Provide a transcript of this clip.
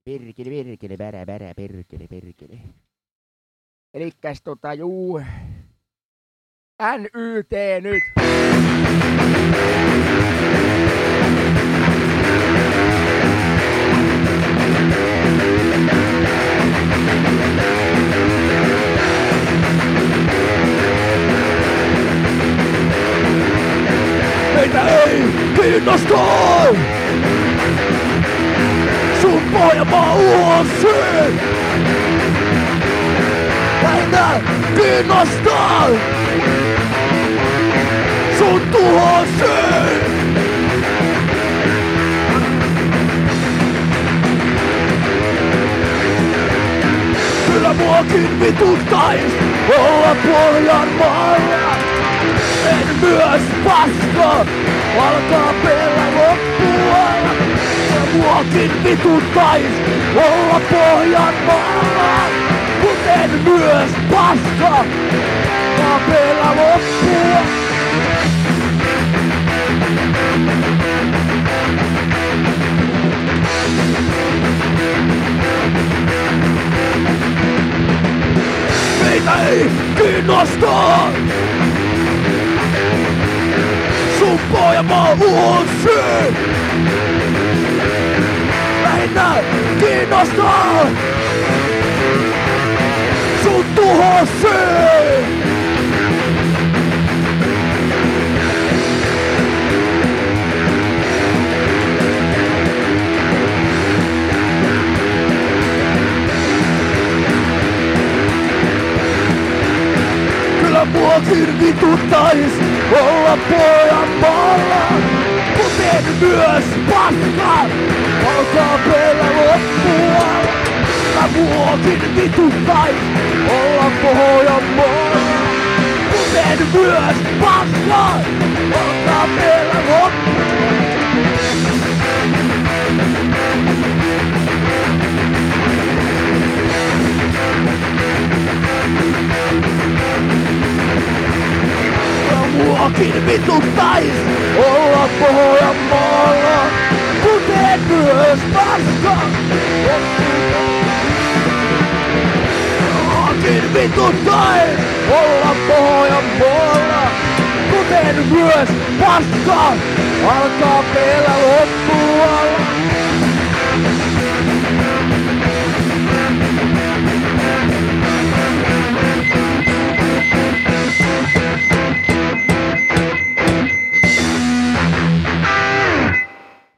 Perkele, bärä, perkele. Elikkäs juu. NYT nyt. Meitä ei kiinnosta sun Pohjanmaa uosi. Meitä kiinnostaa sun tuhosi. Kyllä muakin vituttais olla Pohjanmaalla. En myös paska alkaa pelaa loppualla. Ja muakin vituttais olla Pohjanmaalla. Mut en myös paska alkaa pelaa loppualla. Meitä ei kiinnostaa sun Pohjanmaa uosi. Meitä kiinnostaa sun tuhosi. Kyllä muakin vituttais olla Pohjanmaalla. Mut en myös paska alkaa pelaa loppualla. Kyllä muakin vituttais olla Pohjanmaalla. Mut en myös paska alkaa pelaa loppualla. Muakin vituttais olla Pohjanmaalla. Mut en myös paska. Muakin vituttais olla Pohjanmaalla. Mut en myös paska. Alkaa pelaa loppua.